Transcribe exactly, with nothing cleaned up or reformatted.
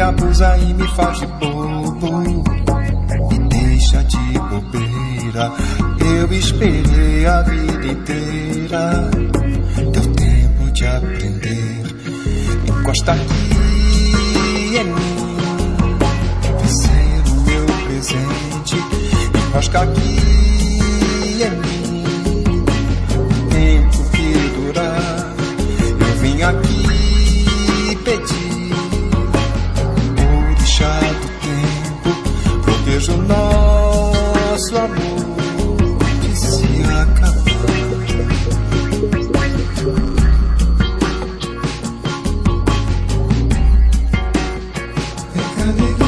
abusa e me faz de bobo, me deixa de bobeira. Eu esperei a vida inteira, deu tempo de aprender. Encosta aqui em mim, vai ser o meu presente. Enrosca aqui em mim, o tempo que durar. Eu vim aqui pedir, orixá do tempo, proteja o nosso amor de se acabar. Fica